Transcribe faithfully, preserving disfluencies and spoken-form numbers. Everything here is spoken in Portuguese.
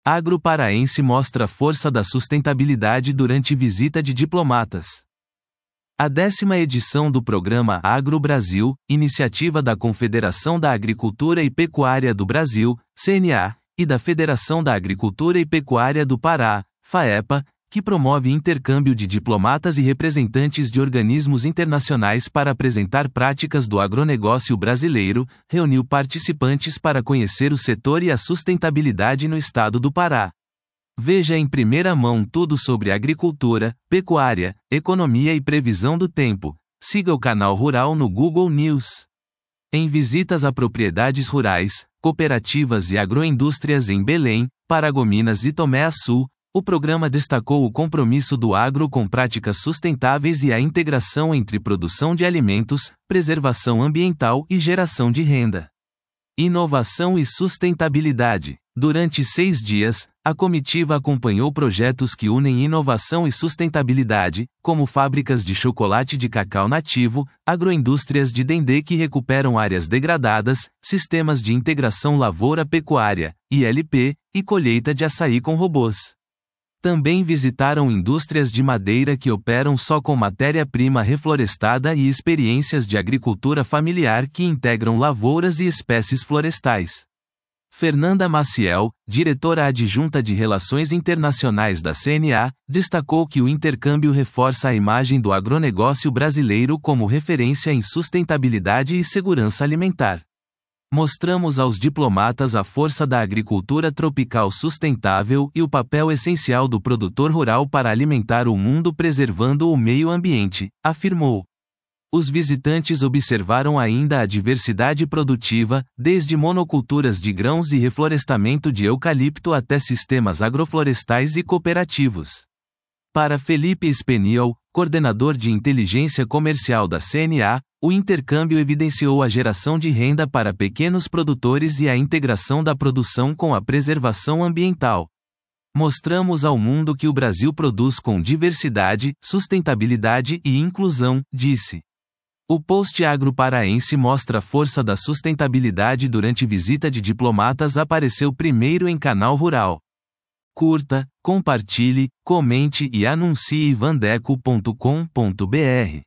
Agro paraense mostra força da sustentabilidade durante visita de diplomatas. A décima edição do programa Agro Brasil, iniciativa da Confederação da Agricultura e Pecuária do Brasil, C N A, e da Federação da Agricultura e Pecuária do Pará, FAEPA, que promove intercâmbio de diplomatas e representantes de organismos internacionais para apresentar práticas do agronegócio brasileiro, reuniu participantes para conhecer o setor e a sustentabilidade no estado do Pará. Veja em primeira mão tudo sobre agricultura, pecuária, economia e previsão do tempo. Siga o canal Rural no Google News. Em visitas a propriedades rurais, cooperativas e agroindústrias em Belém, Paragominas e Tomé-Açu, o programa destacou o compromisso do agro com práticas sustentáveis e a integração entre produção de alimentos, preservação ambiental e geração de renda. Inovação e sustentabilidade. Durante seis dias, a comitiva acompanhou projetos que unem inovação e sustentabilidade, como fábricas de chocolate de cacau nativo, agroindústrias de dendê que recuperam áreas degradadas, sistemas de integração lavoura-pecuária, I L P, e colheita de açaí com robôs. Também visitaram indústrias de madeira que operam só com matéria-prima reflorestada e experiências de agricultura familiar que integram lavouras e espécies florestais. Fernanda Maciel, diretora adjunta de Relações Internacionais da C N A, destacou que o intercâmbio reforça a imagem do agronegócio brasileiro como referência em sustentabilidade e segurança alimentar. Mostramos aos diplomatas a força da agricultura tropical sustentável e o papel essencial do produtor rural para alimentar o mundo preservando o meio ambiente, afirmou. Os visitantes observaram ainda a diversidade produtiva, desde monoculturas de grãos e reflorestamento de eucalipto até sistemas agroflorestais e cooperativos. Para Felipe Speniel, coordenador de inteligência comercial da C N A, o intercâmbio evidenciou a geração de renda para pequenos produtores e a integração da produção com a preservação ambiental. Mostramos ao mundo que o Brasil produz com diversidade, sustentabilidade e inclusão, disse. O post Agro Paraense mostra a força da sustentabilidade durante visita de diplomatas apareceu primeiro em Canal Rural. Curta, compartilhe, comente e anuncie vandeco ponto com ponto br.